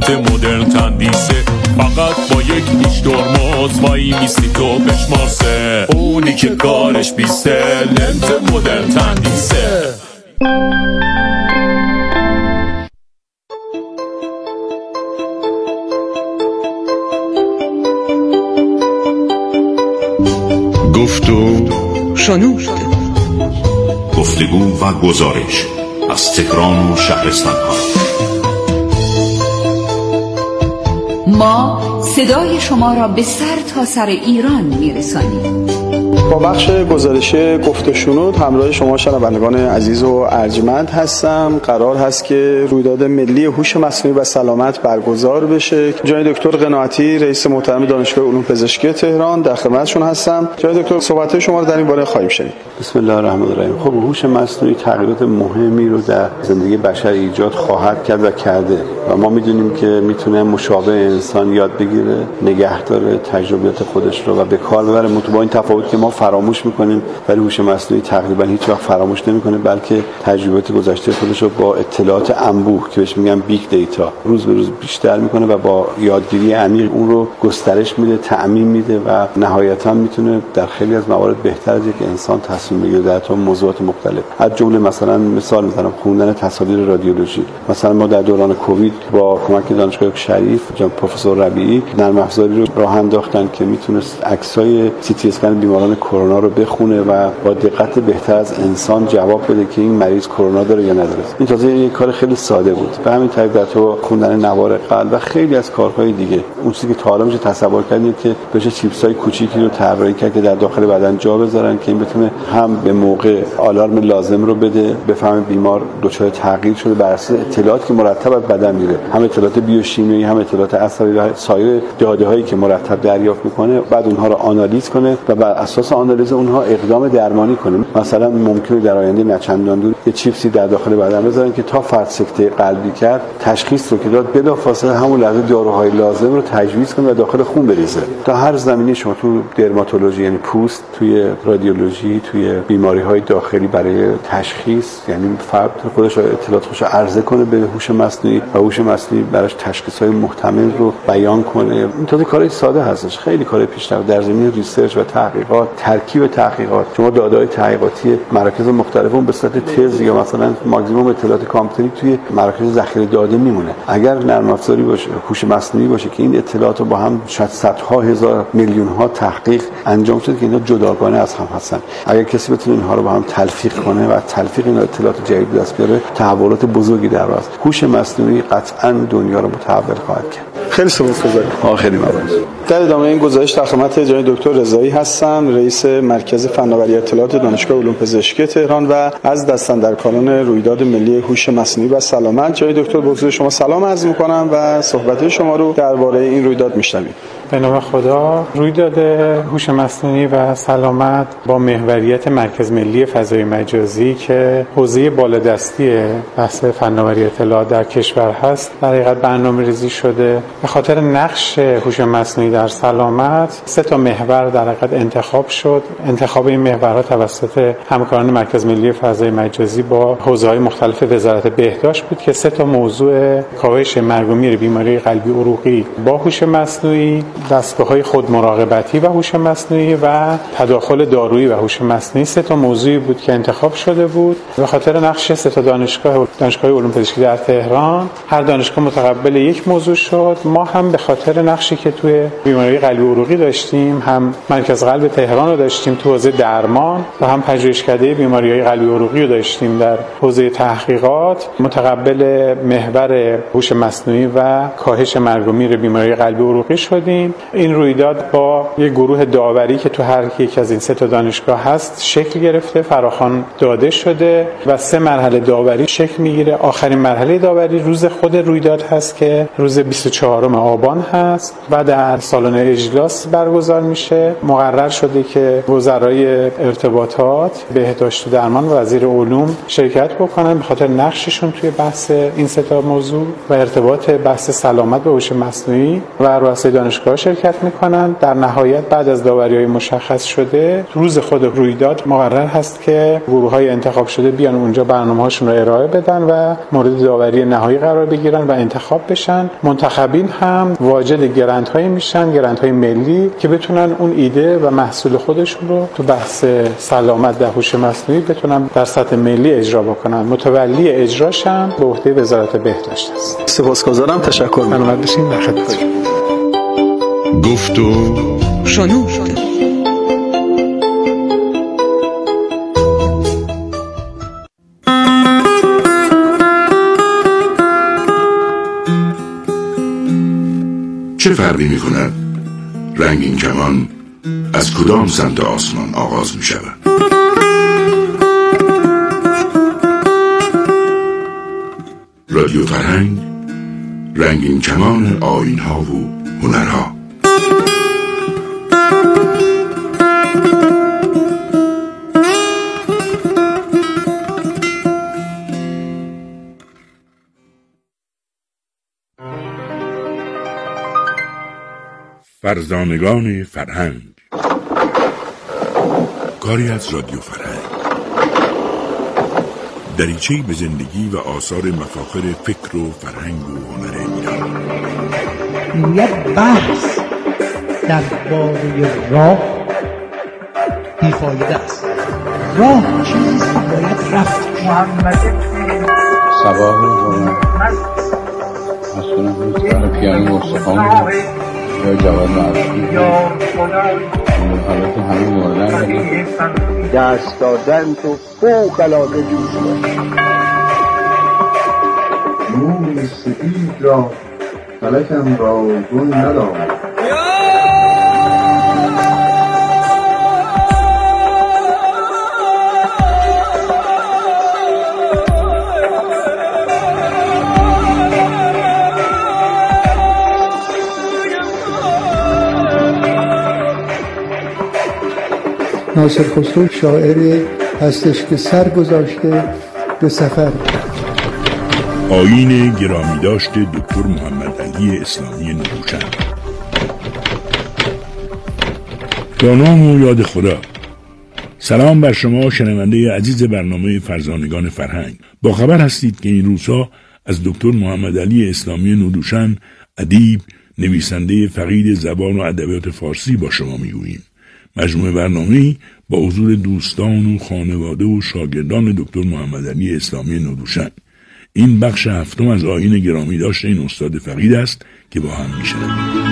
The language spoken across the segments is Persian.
لنت مدرن تندیسه، فقط با یک نیش ترمز وای میستی تو بشمارسه. اونی که کارش بیسته لنت مدرن تندیسه. گفتو شنود، گفتگو و گزارش از تهران و شهرستان‌ها. ما صدای شما را به سر تا سر ایران میرسانیم. با بخش گزارش گفت و شنود همراه شما شنوندگان عزیز و ارجمند هستم. قرار هست که رویداد ملی هوش مصنوعی و سلامت برگزار بشه. جناب دکتر قناعتی رئیس محترم دانشگاه علوم پزشکی تهران در خدمتشون هستم. جناب دکتر صحبت‌های شما رو در این باره خواهیم شنید. بسم الله الرحمن الرحیم. خب هوش مصنوعی تغییرات مهمی رو در زندگی بشر ایجاد خواهد کرد و کرده و ما میدونیم که میتونه مشابه انسان یاد بگیره، نگه داره تجربیات خودش رو و به کار ببره. با این تفاوت که ما فراموش میکنیم ولی هوش مصنوعی تقریبا هیچ وقت فراموش نمیکنه، بلکه تجربیات گذشته خودش رو با اطلاعات انبوه که بهش میگن بیگ دیتا روز به روز بیشتر میکنه و با یادگیری عمیق اون رو گسترش میده، تعمیم میده و نهایتا میتونه در خیلی از موارد بهتر از یک انسان تصمیم بگیره در تو موضوعات مختلف. از جمله مثلا مثال میزنم خوندن تصاویر رادیولوژی. مثلا ما در دوران کووید با کمک دانشگاه شریف جناب پروفسور ربیعی نرم افزاری رو راه انداختن که میتونست عکسای سی تی اسکن بیماران کرونا رو بخونه و با دقت بهتر از انسان جواب بده که این مریض کرونا داره یا نداره. این تازه یک کار خیلی ساده بود. به همین طریق در تو خوندن نوار قلب و خیلی از کارهای دیگه اون چیزی که تا حالا میشه تصور کردید که بشه چیپسای کوچیکی رو طراحی کرد که در داخل بدن جا بذارن که این بتونه هم به موقع آلارم لازم رو بده، بفهمه بیمار دچار تغییر شده بر اساس اطلاعاتی که مرتب از بدن میره، هم اطلاعات بیوشیمیایی هم اطلاعات عصبی و سایر داده‌هایی که مرتب دریافت میکنه، بعد اونها رو آنالیز کنه و بر اساس آنالیز اونها اقدام درمانی کنه. مثلا ممکنه در آینده نچندان دور یه چیپسی در داخل بدن بذارن که تا فرد سکته قلبی کرد تشخیص رو که داد بلافاصله همون لحظه داروهای لازم رو تجویز کنه و داخل خون بریزه. تا هر زمینه شما تو درماتولوژی یعنی پوست، توی رادیولوژی، توی بیماری‌های داخلی برای تشخیص، یعنی فرد خودش اطلاعات خودش عرضه کنه به هوش مصنوعی و هوش مصنوعی براش تشخیص‌های محتمل رو بیان کنه. این تازه کارهای ساده هستش، خیلی کارهای پیشرفته در زمینه ریسرچ و تحقیقات، ترکیب تحقیقات. شما داده‌های تحقیقاتی مراکز مختلف اون به صورت تز یا مثلا ماکسیمم اطلاعات کامپیوتری توی مراکز ذخیره داده میمونه. اگر نرم افزاری باشه، هوش مصنوعی باشه که این اطلاعات رو با هم شاید صدها هزار میلیون ها تحقیق انجام شده که اینا جداگانه از هم هستن، اگر کسی بتونه اینها رو با هم تلفیق کنه و تلفیق این اطلاعات جدید دست بیاره، تحولات بزرگی در راه است. هوش مصنوعی قطعاً دنیا رو متحول خواهد کرد. خیلی سپاسگزارم. خیلی ممنون. در ادامه این گزارش در خدمت جناب دکتر رضایی هستم، رئیس مرکز فناوری اطلاعات دانشگاه علوم پزشکی تهران و از دستاندرکاران رویداد ملی هوش مصنوعی و سلامت. جناب دکتر به حضور شما سلام عرض می‌کنم و صحبت شما رو درباره این رویداد میشنویم. به نام خدا. رویداد هوش مصنوعی و سلامت با محوریت مرکز ملی فضای مجازی که حوزه بالادستی بحث فناوری اطلاعات در کشور هست در حقیقت برنامه‌ریزی شده. به خاطر نقش هوش مصنوعی در سلامت 3 محور در حقیقت انتخاب شد. انتخاب این محورها توسط همکاران مرکز ملی فضای مجازی با حوزه‌های مختلف وزارت بهداشت بود که 3 موضوع کاهش مرگ و میر بیماری قلبی عروقی با هوش مصنوعی، دستگاه‌های خودمراقبتی و هوش مصنوعی و تداخل دارویی و هوش مصنوعی 3 موضوعی بود که انتخاب شده بود. به خاطر نقش 3 دانشگاه علوم پزشکی در تهران هر دانشگاه متقبل یک موضوع شد. ما هم به خاطر نقشی که توی بیماری قلبی عروقی داشتیم، هم مرکز قلب تهران رو داشتیم تو حوزه درمان و هم پژوهشکده بیماری‌های قلبی عروقی رو داشتیم در حوزه تحقیقات، متقبل محور هوش مصنوعی و کاهش مرگ و میر بیماری قلبی عروقی شدیم. این رویداد با یک گروه داوری که تو هر یک از این 3 دانشگاه هست شکل گرفته، فراخوان داده شده و 3 مرحله داوری شکل میگیره. آخرین مرحله داوری روز خود رویداد هست که روز 24 آبان هست و در سالن اجلاس برگزار میشه. مقرر شده که که وزرای ارتباطات، بهداشت و درمان و وزیر علوم شرکت بکنن به خاطر نقششون توی بحث این سه تا موضوع و ارتباط بحث سلامت به هوش مصنوعی و رؤسای دانشگاه شرکت میکنن. در نهایت بعد از داوری‌های مشخص شده روز خود رویداد مقرر هست که گروه‌های انتخاب شده بیان اونجا برنامه‌هاشون رو ارائه بدن و مورد داوری نهایی قرار بگیرن و انتخاب بشن. منتخبین هم واجد گرندهایی میشن، گرندهای ملی، که بتونن اون ایده و محصول خودشون رو تو بحث سلامت در هوش مصنوعی بتونن در سطح ملی اجرا بکنن. متولی اجراش هم به عهده وزارت بهداشت است. سپاسگزارم، تشکر می‌کنم. سلامت باشین. در خدمت. گفت و شنود. چه فرقی می کند رنگین کمان از کدام سمت آسمان آغاز می شود؟ رادیو فرهنگ، رنگین کمان آیین‌ها و هنرها. فرزانگان فرهنگ، کاری از رادیو فرهنگ، دریچه‌ای به زندگی و آثار مفاخر فکر و فرهنگ و هنر ایران. میگوید بحث درباره راه بیفایده است. راه چیزی که باید رفت. محمد صباح روزانه مسئولم روزانه پیانو مستقام یا جواد معروفی حالا که همه موردن دست دادن تو فوق العاده جوش نور سپید را فلکم را گل ندارد. ناصر خسرو شاعری هستش که سر گذاشته به سفر. آیین گرامی داشته دکتر محمد علی اسلامی نوروشن. با نام و یاد خدا. سلام بر شما شنونده عزیز برنامه فرزانگان فرهنگ. با خبر هستید که این روزها از دکتر محمد علی اسلامی نوروشن، ادیب، نویسنده فقید زبان و ادبیات فارسی با شما میگوییم. مجموعه برنامه‌ای با حضور دوستان و خانواده و شاگردان دکتر محمد علی اسلامی نوروشن. این بخش هفتم از آیین گرامی داشته این استاد فقید است که با هم میشنویم.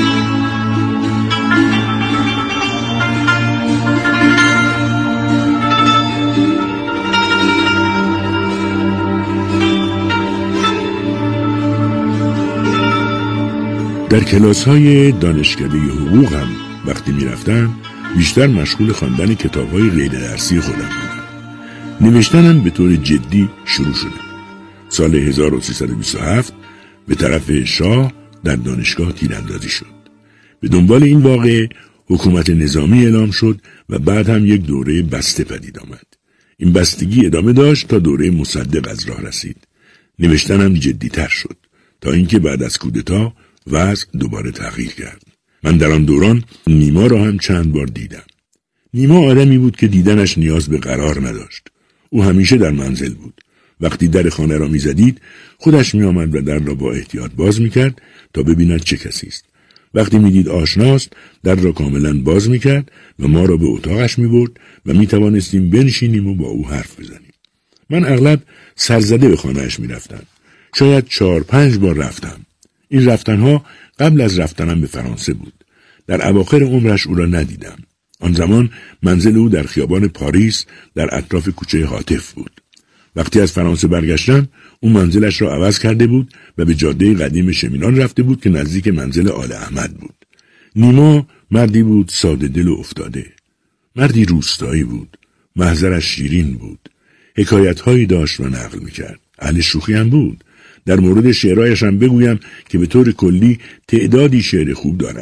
در کلاس‌های دانشکده حقوق هم وقتی می‌رفتم بیشتر مشغول خواندن کتاب‌های غیر درسی خودم بودم. نوشتنم به طور جدی شروع شده. سال 1327 به طرف شاه در دانشگاه تیراندازی شد. به دنبال این واقعه حکومت نظامی اعلام شد و بعد هم یک دوره بسته پدید آمد. این بستگی ادامه داشت تا دوره مصدق از راه رسید. نوشتنم جدی‌تر شد تا اینکه بعد از کودتا وضع دوباره تغییر کرد. من در آن دوران نیما را هم چند بار دیدم. نیما آدمی بود که دیدنش نیاز به قرار نداشت. او همیشه در منزل بود. وقتی در خانه را می‌زدید خودش می‌آمد و در را با احتیاط باز می‌کرد تا ببیند چه کسی است. وقتی می‌دید آشناست در را کاملا باز می‌کرد و ما را به اتاقش می‌برد و می‌توانستیم بنشینیم و با او حرف بزنیم. من اغلب سرزده به خانه‌اش می‌رفتم. شاید 4-5 بار رفتم. این رفتنها قبل از رفتنم به فرانسه بود. در اواخر عمرش او را ندیدم. آن زمان منزل او در خیابان پاریس در اطراف کوچه هاتف بود. وقتی از فرانسه برگشتم او منزلش را عوض کرده بود و به جاده قدیم شمیران رفته بود که نزدیک منزل آل احمد بود. نیما مردی بود ساده دل و افتاده. مردی روستایی بود. محضرش شیرین بود. حکایت‌هایی داشت و نقل می‌کرد. اهل شوخی هم بود. در مورد شعرهایش هم بگویم که به طور کلی تعدادی شعر خوب دارد.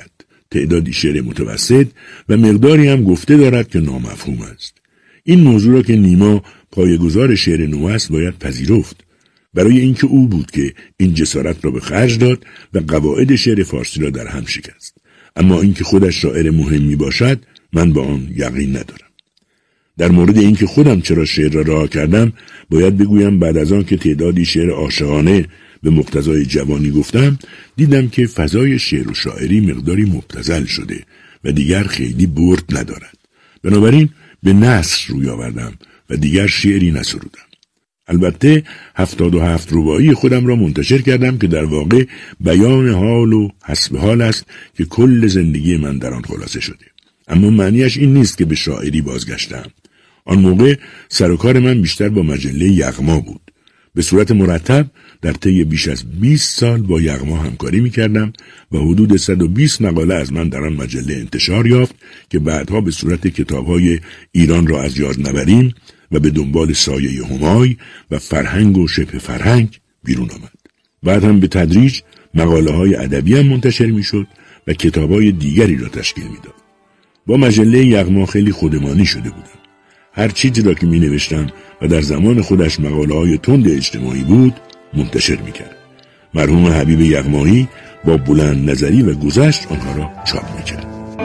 تعدادی شعر متوسط و مقداری هم گفته دارد که نامفهوم است. این موضوع را که نیما پایه‌گذار شعر نو است باید پذیرفت. برای اینکه او بود که این جسارت را به خرج داد و قواعد شعر فارسی را در هم شکست. اما اینکه خودش شاعر مهمی باشد من با آن یقین ندارم. در مورد اینکه خودم چرا شعر را رها کردم باید بگویم بعد از آن که تعدادی شعر عاشقانه به مقتضای جوانی گفتم دیدم که فضای شعر و شاعری مقداری مبتذل شده و دیگر خیلی برد ندارد. بنابراین به نثر روی آوردم و دیگر شعری نسرودم. البته 77 رباعی خودم را منتشر کردم که در واقع بیان حال و حسب حال است که کل زندگی من در آن خلاصه شده. اما معنیش این نیست که به شاعری بازگشتم. آن موقع سر و کار من بیشتر با مجله یغما بود. به صورت مرتب در طی بیش از 20 سال با یغما همکاری می‌کردم و حدود 120 مقاله از من در آن مجله انتشار یافت که بعدها به صورت کتاب‌های ایران را از یاد نبریم و به دنبال سایه همای و فرهنگ و شبه فرهنگ بیرون آمد. بعد هم به تدریج مقاله‌های ادبی هم منتشر می‌شد و کتاب‌های دیگری را تشکیل می‌داد. با مجله یغما خیلی خودمانی شده بودم. هر چیزی را که می‌نوشتم و در زمان خودش مقاله‌های تند اجتماعی بود منتشر می‌کرد. مرحوم حبیب یغمایی با بلند نظری و گذشت آنها را چاپ می‌کرد.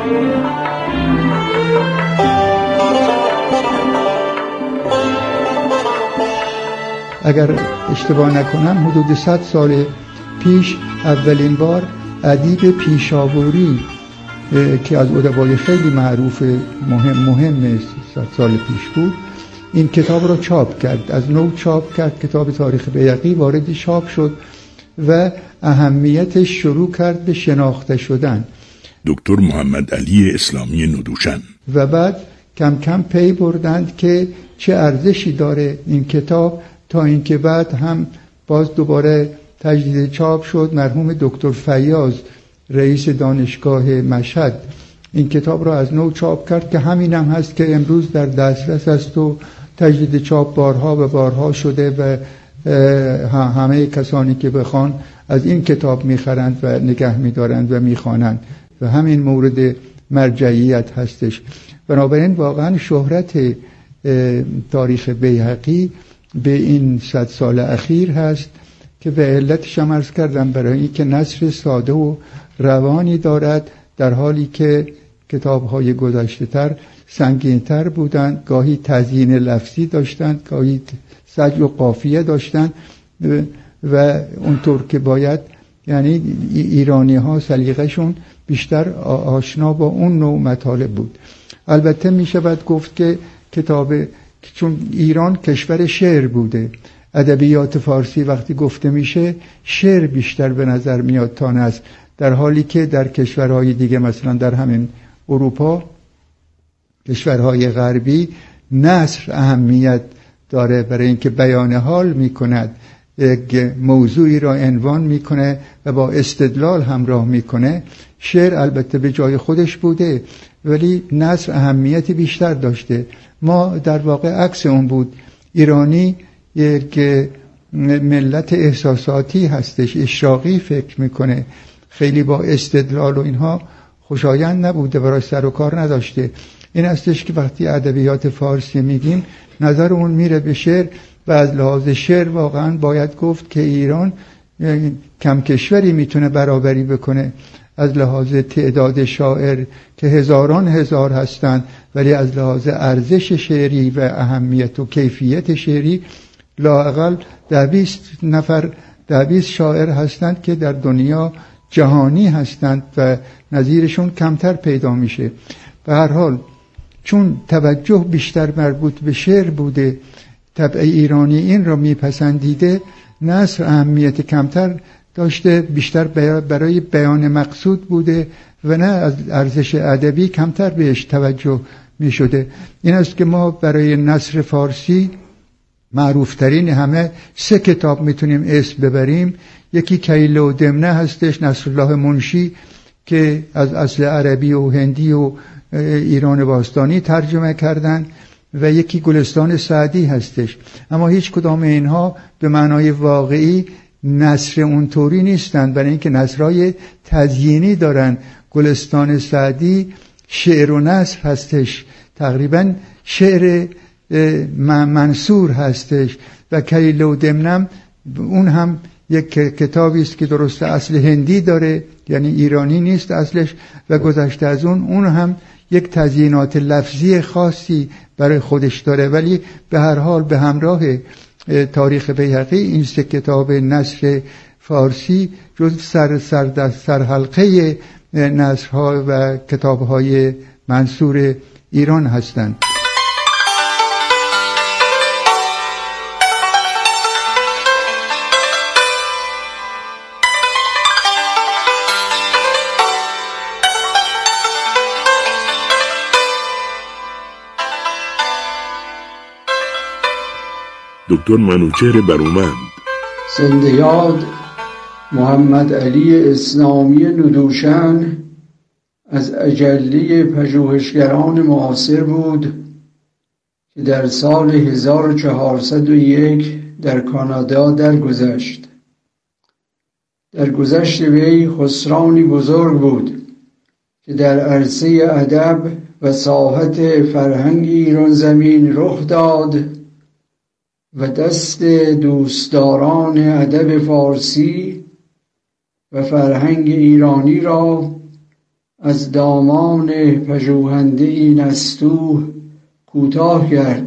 اگر اشتباه نکنم حدود 100 سال پیش اولین بار ادیب پیشاوری که از ادبای خیلی معروف مهم 100 سال پیش بود این کتاب را چاپ کرد، از نو چاپ کرد. کتاب تاریخ بیهقی وارد چاپ شد و اهمیتش شروع کرد به شناخته شدن. دکتر محمد علی اسلامی ندوشن و بعد کم کم پی بردند که چه ارزشی داره این کتاب، تا اینکه بعد هم باز دوباره تجدید چاپ شد. مرحوم دکتر فیاض رئیس دانشگاه مشهد این کتاب را از نو چاپ کرد که همین هم هست که امروز در دسترس است و تجدید چاپ بارها و بارها شده و همه کسانی که بخوان از این کتاب میخرند و نگه میدارند و میخوانند و همین مورد مرجعیت هستش. بنابراین واقعا شهرت تاریخ بیهقی به این 100 سال اخیر هست که به علتش هم عرض کردم برای اینکه نثر ساده و روانی دارد، در حالی که کتاب‌های گذشته‌تر سنگین‌تر بودند، گاهی تزیین لفظی داشتند، گاهی سجع و قافیه داشتند و اونطور که باید، یعنی ایرانی‌ها سلیقه‌شون بیشتر آشنا با اون نوع مطالب بود. البته می‌شود گفت که چون ایران کشور شعر بوده، ادبیات فارسی وقتی گفته میشه شعر بیشتر به نظر میاد تا نثر، در حالی که در کشورهای دیگه مثلا در همین اروپا کشورهای غربی نثر اهمیت داره برای اینکه بیان حال میکند، یک موضوعی را عنوان میکنه و با استدلال همراه میکنه. شعر البته به جای خودش بوده ولی نثر اهمیتی بیشتر داشته. ما در واقع عکس اون بود. ایرانی یک ملت احساساتی هستش، اشراقی فکر میکنه، خیلی با استدلال و اینها خوشایند نبوده، برای سر و کار نداشته. این هستش که وقتی ادبیات فارسی میگیم نظر اون میره به شعر و از لحاظ شعر واقعا باید گفت که ایران کم کشوری میتونه برابری بکنه از لحاظ تعداد شاعر که هزاران هزار هستند، ولی از لحاظ ارزش شعری و اهمیت و کیفیت شعری لااقل 10-20 شاعر هستند که در دنیا جهانی هستند و نظیرشون کمتر پیدا میشه. به هر حال چون توجه بیشتر مربوط به شعر بوده، طبع ایرانی این را میپسندیده، نثر اهمیت کمتر داشته، بیشتر برای بیان مقصود بوده و نه از ارزش ادبی کمتر بهش توجه می شده. این است که ما برای نثر فارسی معروفترین همه 3 کتاب میتونیم اسم ببریم. یکی کیله و دمنه هستش، نصرالله منشی که از اصل عربی و هندی و ایران باستانی ترجمه کردن، و یکی گلستان سعدی هستش. اما هیچ کدام اینها به معنای واقعی نثر اونطوری نیستند، برای اینکه نثرهای تزیینی دارن. گلستان سعدی شعر و نثر هستش، تقریبا شعر منصور هستش و کلیله و دمنم اون هم یک کتابی است که درسته اصل هندی داره، یعنی ایرانی نیست اصلش، و گذشته از اون هم یک تزیینات لفظی خاصی برای خودش داره، ولی به هر حال به همراه تاریخ بیهقی این سه کتاب نثر فارسی جز سرحلقه نثرها و کتابهای منصور ایران هستند. دکتر منوچهر برومند. زنده یاد محمد علی اسلامی ندوشن از اجله پژوهشگران معاصر بود که در سال 1401 در کانادا درگذشت. درگذشت وی خسرانی بزرگ بود که در عرصه ادب و ساحت فرهنگ ایران زمین رخ داد و دست دوستداران ادب فارسی و فرهنگ ایرانی را از دامان پژوهنده‌ای نستوه کوتاه کرد.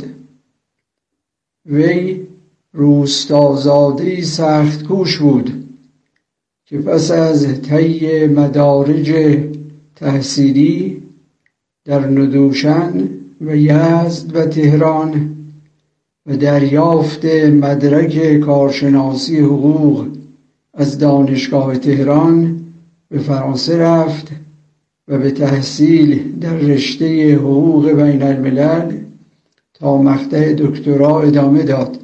وی روستازاده‌ای سخت کوش بود که پس از طی مدارج تحصیلی در ندوشن و یزد و تهران و دریافت مدرک کارشناسی حقوق از دانشگاه تهران به فرانسه رفت و به تحصیل در رشته حقوق بین الملل تا مقطع دکترا ادامه داد.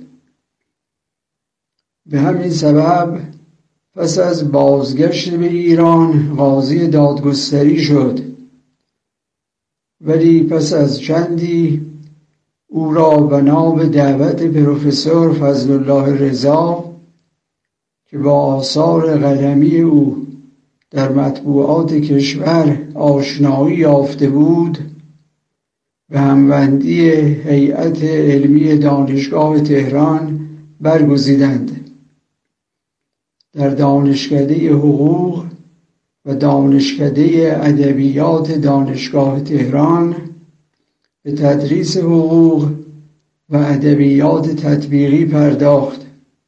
به همین سبب پس از بازگشت به ایران قاضی دادگستری شد، ولی پس از چندی او را بنا به دعوت پروفسور فضل الله رضا که با آثار قلمی او در مطبوعات کشور آشنایی یافته بود به هموندی هیئت علمی دانشگاه تهران برگزیدند. در دانشکده حقوق و دانشکده ادبیات دانشگاه تهران به تدریس حقوق و ادبیات تطبیقی پرداخت.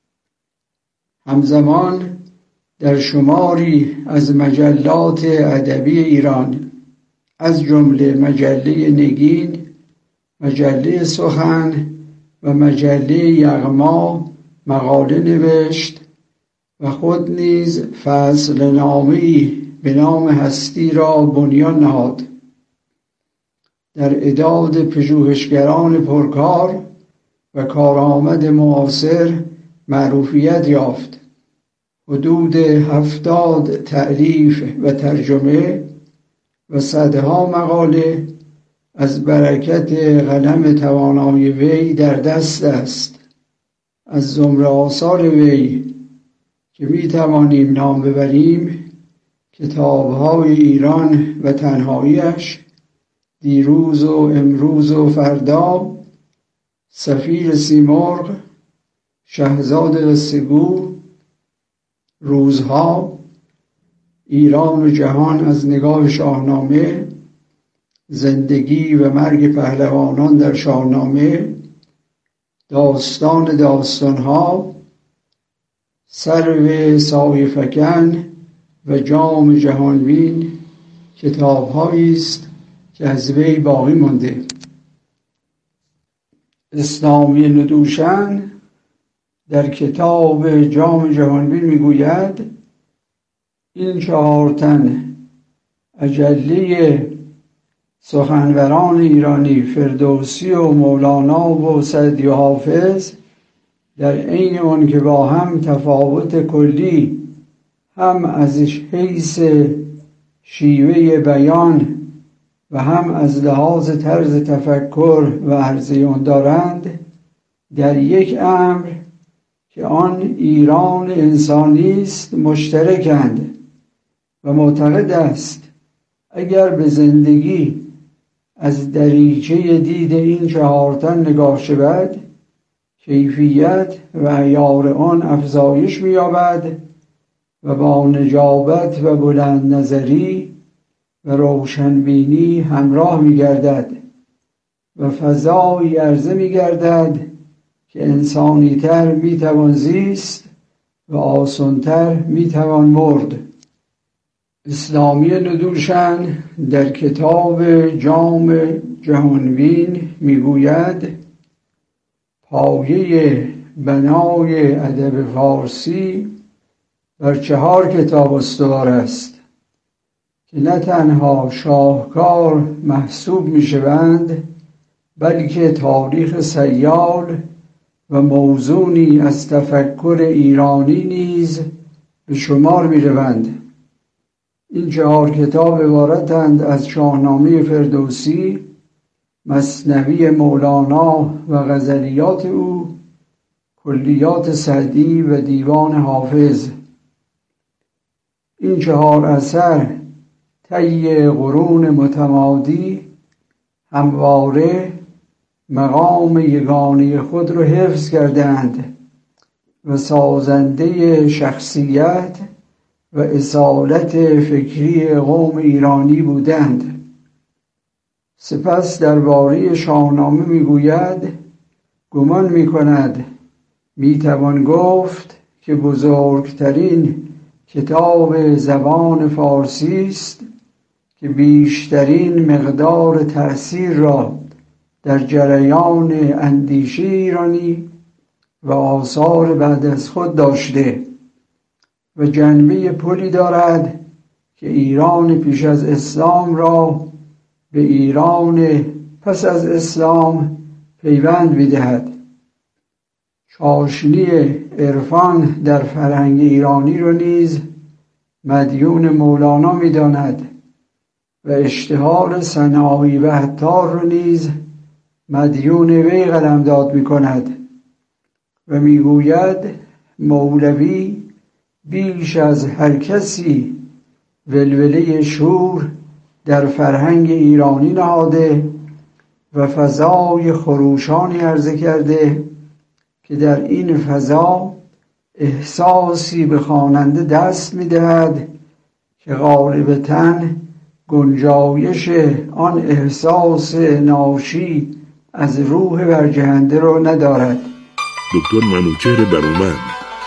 همزمان در شماری از مجلات ادبی ایران از جمله مجله نگین، مجله سخن و مجله یغما مقاله نوشت و خود نیز فصل نامه‌ای به نام هستی را بنیان نهاد. در اعداد پژوهشگران پرکار و کارآمد معاصر معروفیت یافت. حدود 70 تألیف و ترجمه و صدها مقاله از برکت قلم توانای وی در دست است. از زمره آثار وی که می توانیم نام ببریم کتاب‌های ایران و تنهایی‌اش، دیروز و امروز و فردا، سفیر سیمرغ، شهزاد قصه‌گو، روزها، ایران و جهان از نگاه شاهنامه، زندگی و مرگ پهلوانان در شاهنامه، داستان داستانها، سرو سایه فکن و جام جهانبین کتاب‌هایی است که از وی باقی مانده. اسلامی ندوشن در کتاب جام جهانبین میگوید این 4 تن اجله سخنوران ایرانی فردوسی و مولانا و سعدی و حافظ در عین آن که با هم تفاوت کلی هم از حیث شیوه بیان و هم از لحاظ طرز تفکر و عرضه آن دارند، در یک امر که آن ایران انسانی است مشترکند و معتقد است اگر به زندگی از دریچه دید این چهارتن نگاه شود، کیفیت و عیار آن افزایش می‌یابد و با نجابت و بلند نظری و روشنبینی همراه می‌گردد و فضایی عرضه می‌گردد که انسانی‌تر می‌توان زیست و آسان‌تر می‌توان مرد. اسلامی ندوشن در کتاب جام جهانبین میگوید پایه بنای ادب فارسی بر 4 کتاب استوار است که نه تنها شاهکار محسوب میشوند، بلکه تاریخ سیال و موزونی از تفکر ایرانی نیز به شمار میروند. این 4 کتاب عبارتند از شاهنامه فردوسی، مثنوی مولانا و غزلیات او، کلیات سعدی و دیوان حافظ. این 4 اثر طی قرون متمادی همواره مقام یگانه خود را حفظ کردند و سازنده شخصیت و اصالت فکری قوم ایرانی بودند. سپس درباره شاهنامه میگوید گمان میکند میتوان گفت که بزرگترین کتاب زبان فارسی است که بیشترین مقدار تأثیر را در جریان اندیشه ایرانی و آثار بعد از خود داشته و جنبه پلی دارد که ایران پیش از اسلام را به ایران پس از اسلام پیوند می‌دهد. چاشنی عرفان در فرهنگ ایرانی را نیز مدیون مولانا می‌داند و اشتهار سنایی و عطار را نیز مدیون وی قلمداد می‌کند و می‌گوید مولوی بیش از هر کسی ولوله شور در فرهنگ ایرانی نهاده و فضای خروشانی عرضه کرده که در این فضا احساسی به خواننده دست می‌دهد که غالباً گنجایش آن احساس ناشی از روح برجهنده را ندارد. دکتر منوچهر برومند.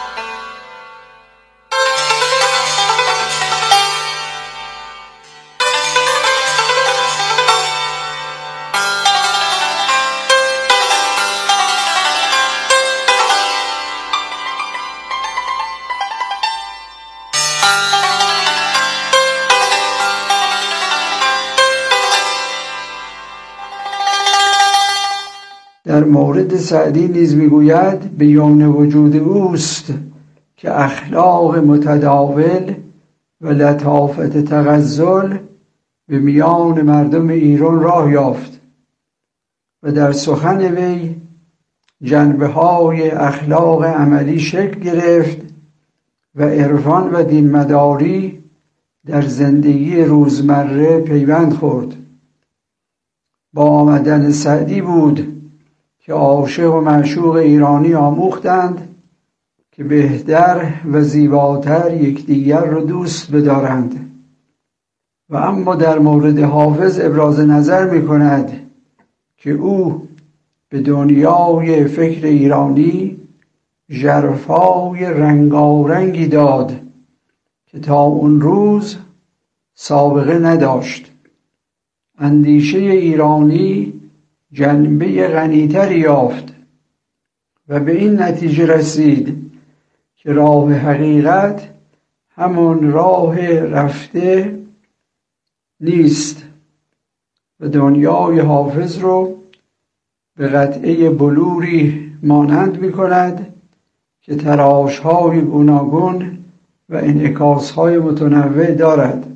در مورد سعدی نیز میگوید بیان وجود اوست که اخلاق متداول و لطافت تغزل به میان مردم ایران راه یافت و در سخن وی جنبه‌های اخلاق عملی شکل گرفت و عرفان و دینمداری در زندگی روزمره پیوند خورد. با آمدن سعدی بود که عاشق و معشوق ایرانی آموختند که بهتر و زیباتر یکدیگر را دوست بدارند. و اما در مورد حافظ ابراز نظر می کند که او به دنیای فکر ایرانی ژرفای رنگارنگی داد که تا اون روز سابقه نداشت. اندیشه ایرانی جنبه غنی‌تری یافت و به این نتیجه رسید که راه حقیقت همون راه رفته نیست و دنیای حافظ رو به قطعه بلوری مانند می کند که تراش‌های گوناگون و انعکاس‌های متنوع دارد.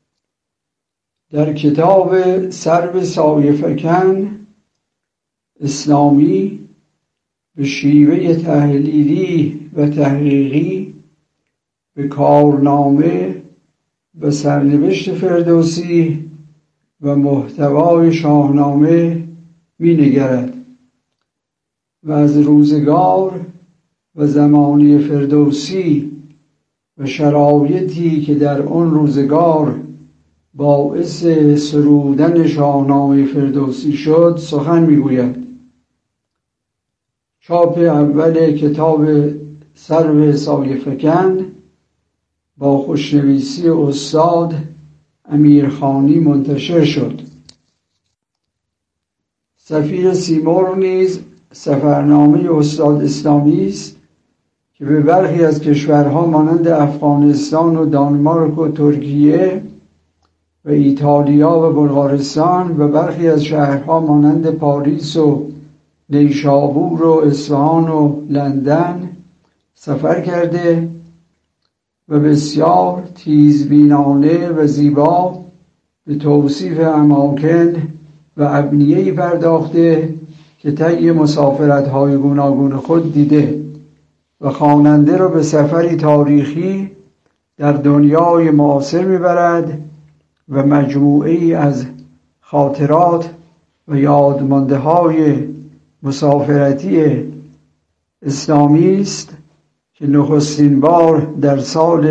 در کتاب سرو سایه فکن اسلامی به شیوه تحلیلی و تحقیقی به کارنامه به سرنوشت فردوسی و محتوای شاهنامه می نگرد و از روزگار و زمانی فردوسی و شرایطی که در آن روزگار باعث سرودن شاهنامه فردوسی شد سخن میگوید. چاپ اول کتاب سرو سایه فکن با خوشنویسی استاد امیرخانی منتشر شد. سفیر سیمرغ نیز سفرنامه استاد اسلامی است که به برخی از کشورها مانند افغانستان و دانمارک و ترکیه و ایتالیا و بلغارستان و برخی از شهرها مانند پاریس و نیشابور و اصفهان و لندن سفر کرده و بسیار تیزبینانه و زیبا به توصیف اماکن و ابنیه‌ای پرداخته که طی مسافرت‌های گوناگون خود دیده و خواننده را به سفری تاریخی در دنیای معاصر می‌برد و مجموعه‌ای از خاطرات و یادمانده‌های مسافرتی اسلامی است که نخستین بار در سال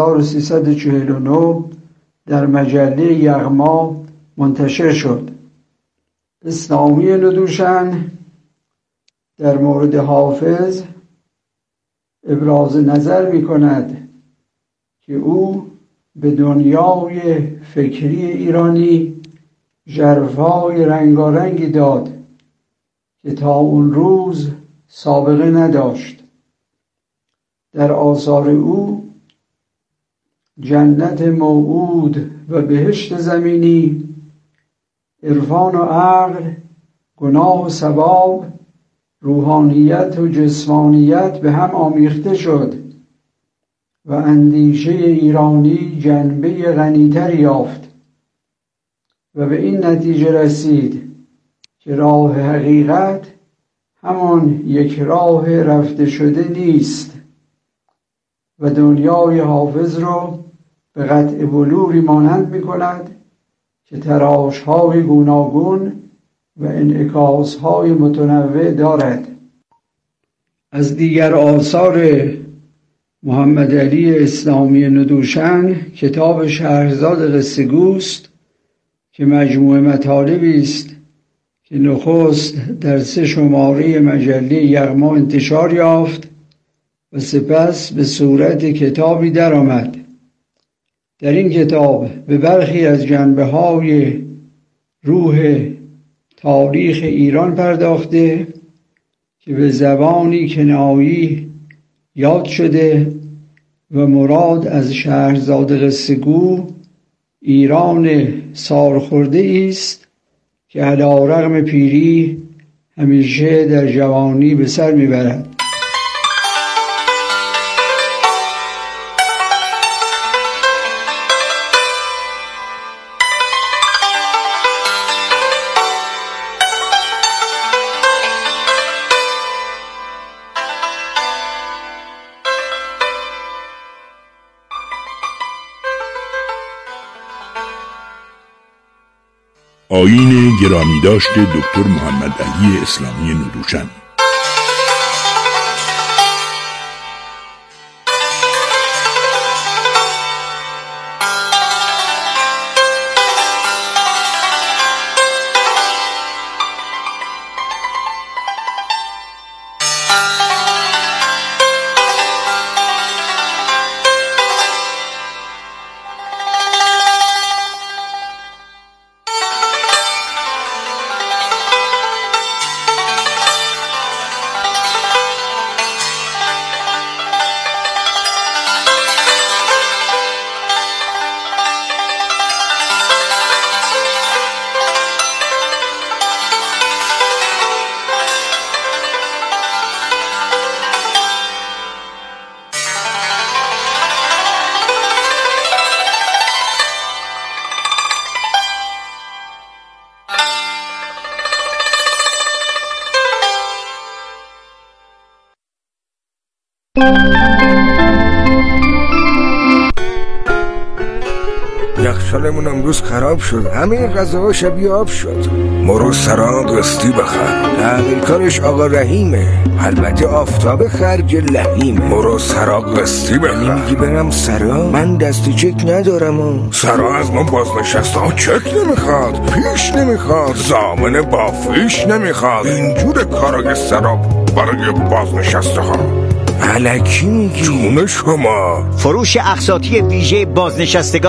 1349 در مجله یغما منتشر شد. اسلامی ندوشن در مورد حافظ ابراز نظر می کند که او به دنیای فکری ایرانی ژرفای رنگارنگی داد که تا اون روز سابقه نداشت. در آثار او جنت موعود و بهشت زمینی، عرفان و عقل، گناه و ثواب، روحانیت و جسمانیت به هم آمیخته شد و اندیشه ایرانی جنبه غنی‌تری یافت و به این نتیجه رسید که راه حقیقت همان یک راه رفته شده نیست و دنیای حافظ رو به قطع بلوغی مانند می کند که تراش‌های گوناگون و انعکاس‌های متنوع دارد. از دیگر آثار محمد علی اسلامی ندوشن کتاب شهرزاد قصه گوست که مجموعه مطالبی است که نخست در 3 شماره مجله یغما انتشار یافت و سپس به صورت کتابی درآمد. در این کتاب به برخی از جنبه‌های روح تاریخ ایران پرداخته که به زبانی کنایی یاد شده و مراد از شهرزاد قصه گو ایران سالخورده است که علی‌رغم پیری همیشه در جوانی به سر میبرد. آیین گرامی داشت دکتر محمد علی اسلامی ندوشن. یخچالمون امروز خراب شد، همه غذاها شبیه آب شد. مرو سرا قسطی بخر. تحویلکارش آقا رحیمه، البته آفتاب خرج لحیمه. مرو سرا قسطی بخر. میگی برم سرا؟ من دستی چک ندارم. سرا از ما بازنشسته ها چک نمیخواد، پیش نمیخواد، ضامن با فیش نمیخواد. اینجور کارای سرا برای بازنشسته ها. الکی میگی؟ جون شما. فروش اقساطی ویژه بازنشستگان